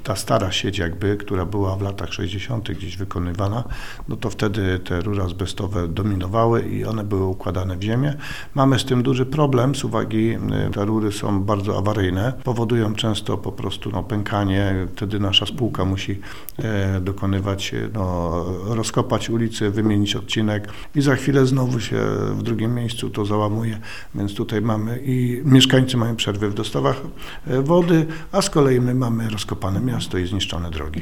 Ta stara sieć jakby, która była w latach 60. gdzieś wykonywana, no to wtedy te rury azbestowe dominowały i one były układane w ziemię. Mamy z tym duży problem z uwagi, te rury są bardzo awaryjne, powodują często po prostu pękanie, wtedy nasza spółka musi dokonywać, rozkopać ulicę, wymienić odcinek i za chwilę znowu się w drugim miejscu to załamuje, więc tutaj mamy i mieszkańcy mają przerwy w dostawach wody, a z kolei my mamy rozkopane miasto i zniszczone drogi.